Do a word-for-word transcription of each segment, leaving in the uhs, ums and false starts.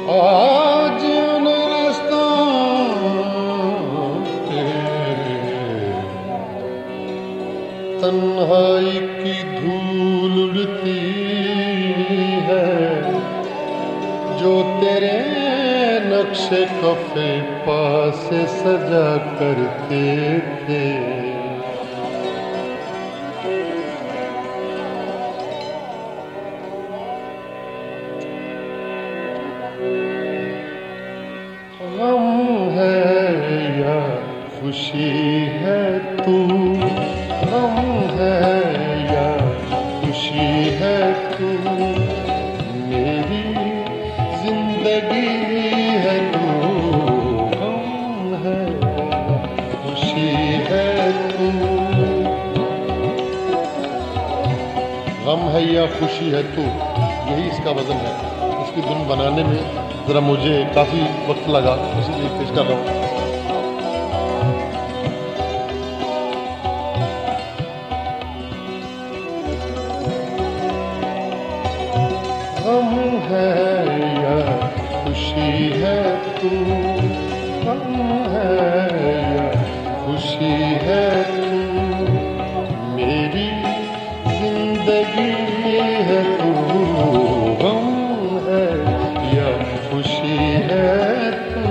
आज उन रास्तों पे तन्हाई की धूल उड़ती है, जो तेरे नक्शे कफे पास सजा करते थे। गम है या खुशी है तू, गम है या खुशी है तू, मेरी जिंदगी है तू। गम है खुशी है तू, गम है या खुशी है तू, यही इसका वजन है। इसकी धुन बनाने में जरा मुझे काफी वक्त लगा, इसीलिए पेश कर रहा हूँ। गम है या खुशी है तू, गम है या खुशी है तू, मेरी जिंदगी है तू। गम है या खुशी है तू।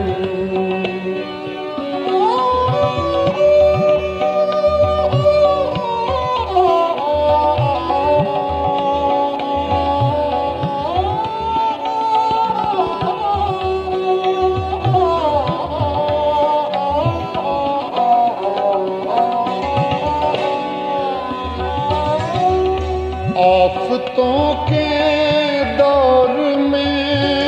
आफतों के दौर में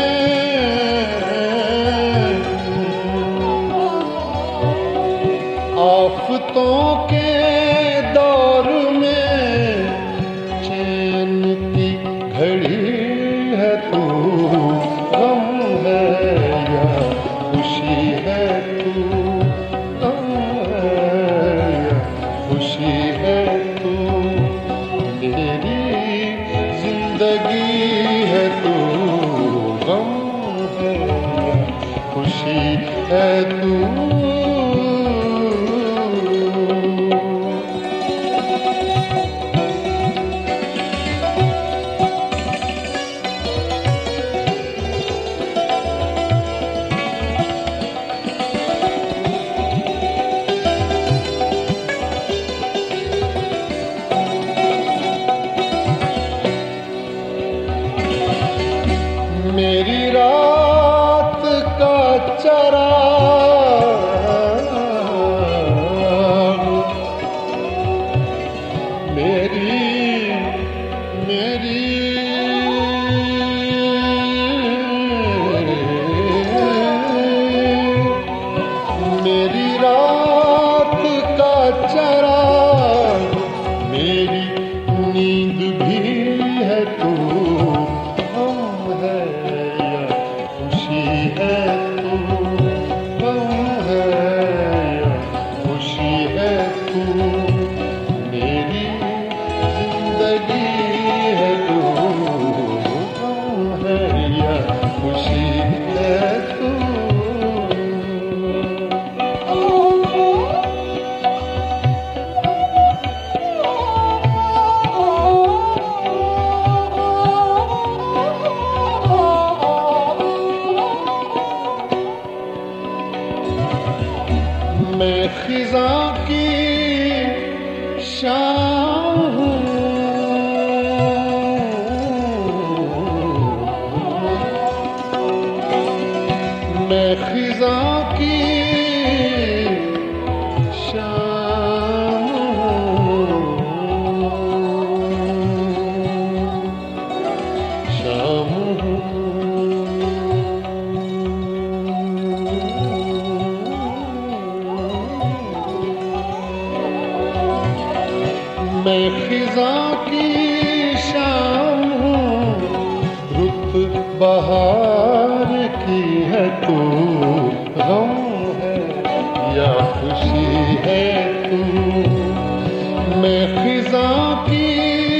आफतों के दौर में चैन की घड़ी है तू। गम है या खुशी है तू, गम है या खुशी है तू, मेरी जिंदगी है तू। गम है या खुशी है तू। मेरी रात का चराग, मेरी मेरी मेरी रात का चराग, मेरी नींद भी है तू। मैं खिज़ां की शाम हूँ, मैं खिज़ां की शाम हूँ, शाम हूँ। मैं खिज़ां की शाम हूँ, रुत बहार की है तू। गम है या खुशी है तू, मैं खिज़ां की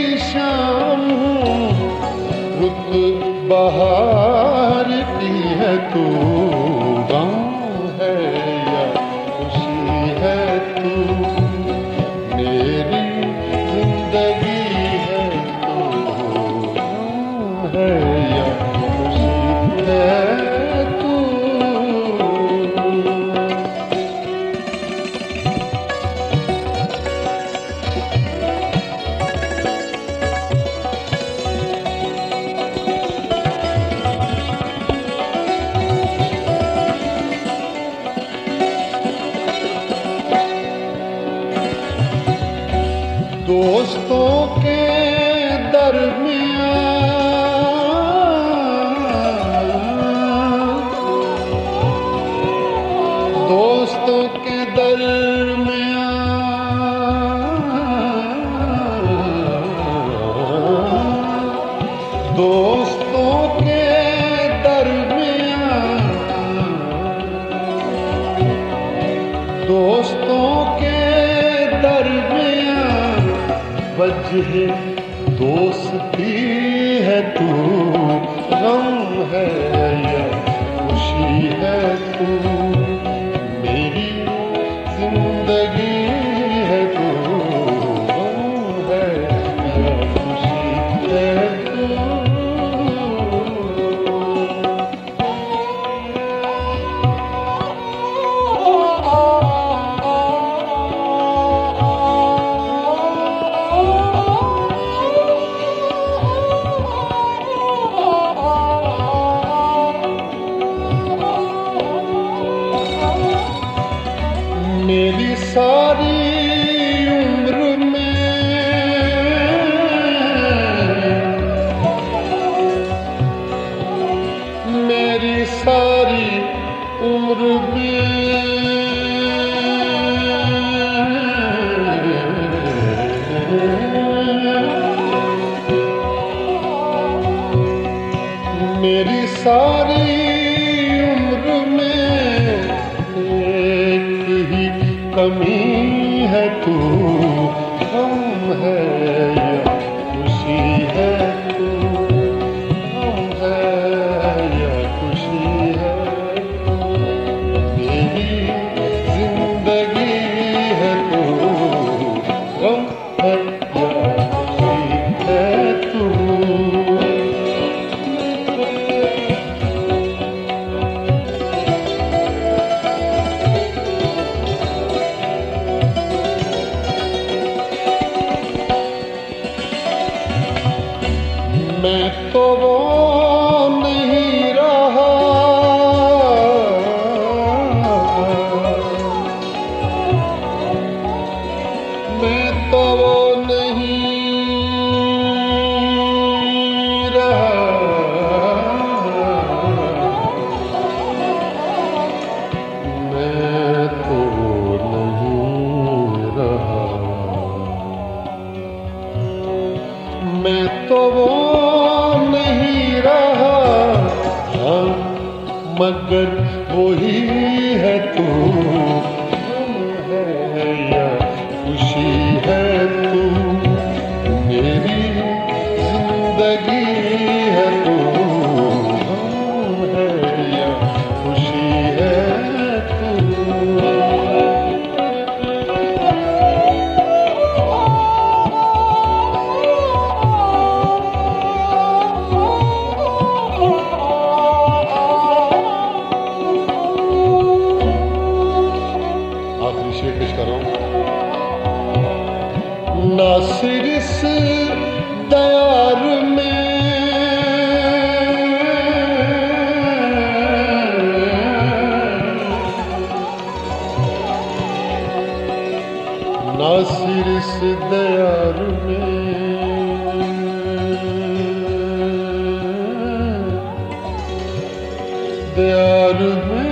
शाम हूँ, रुत बहार की है तू, गम है या खुशी है तू, मेरी जिंदगी है तू, गम है या खुशी है तू। दोस्तों के दरमियां दोस्तों के दरमियां दोस्तों के दरमियां दोस्तों के दरमियां वजह दोस्ती है तू, गम है या खुशी है तू, मेरी जिंदगी है तू, गम है या खुशी है तू। मेरी सारी उम्र में मेरी सारी उम्र में मेरी सारी उम्र में एक ही कमी है तू, गम है या खुशी है तू, गम है या खुशी है तू, मेरी जिंदगी है तू, गम है या खुशी है तू। मैं तो वो नहीं रहा, मैं तो वो नहीं रहा, मैं तो नहीं रहा, मैं तो वो नहीं रहा, हाँ मगर वही है तू, गम है या खुशी है तू, मेरी जिंदगी है तू, गम है या खुशी है तू। शेर पेश कर रहा हूं। नासिर इस दयार में नासिर इस दयार में दयार में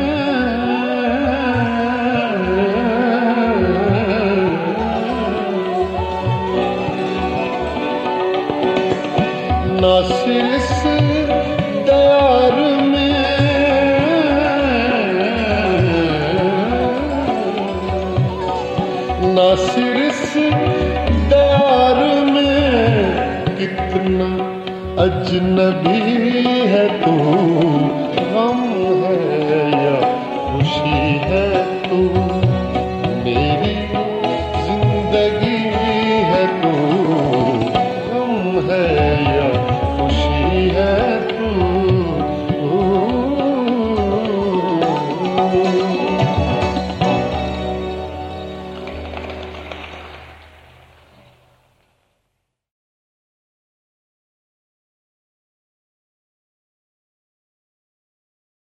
नासिर इस दयार में नासिर इस दयार में कितना अजीब अजनबी है तू, गम है